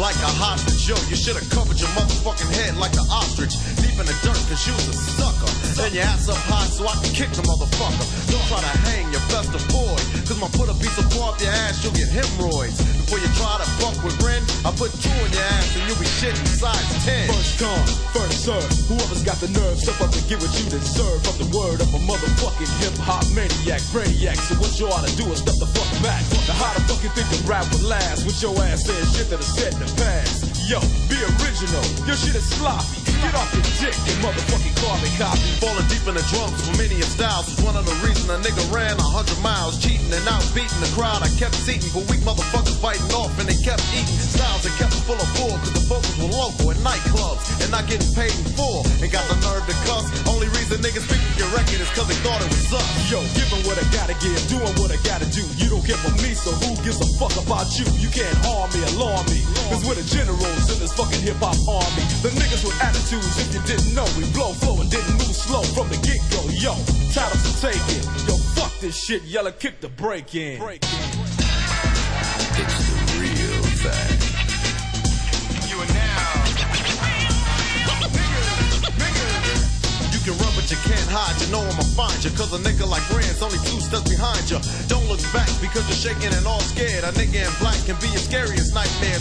like a hostage. Yo, you should've covered your motherfucking head like an ostrich. Deep in the dirt cause you was a sucker. Then your ass up high so I can kick the motherfucker. Don't try to hang your best avoid, cause my put a piece of boy up your ass, you'll get hemorrhoids. Before you try to fuck with Ren, I put 2 in your ass and you'll be shitting size 10. First come, first serve. Whoever's got the nerve, step up and get what you deserve. From the word of a motherfucking hip-hop maniac, brainiac. So what you ought to do is step the fuck back. Now how the fuck you think the rap would last with your ass saying shit that is said in the past? Yo, be original, your shit is sloppy. Get off your dick and motherfucking carbon copy. Falling deep in the drums for many of styles was one of the reasons a nigga ran 100 miles, cheating and out beating the crowd. I kept seating for weak motherfuckers fighting off, and they kept eating styles and kept them full of bull, cause the focus were local and nightclubs and not getting paid in full. And got the nerve to cuss. Only reason niggas picked your record is cause they thought it was us. Yo, giving what I gotta give, doing what I gotta do. You don't care for me, so who gives a fuck about you? You can't harm me, alarm me, cause we're the generals in this fucking hip-hop army. The niggas with attitudes, if you didn't know, we blow, flow, and didn't move slow from the get-go. Yo, titles to take it. Yo, fuck this shit, yella, kick the break in. It's the real thing. You are now. You can run but you can't hide, you know I'ma find you. Cause a nigga like Ren's only 2 steps behind you. Don't look back because you're shaking and all scared. A nigga in black can be your scariest nightmare.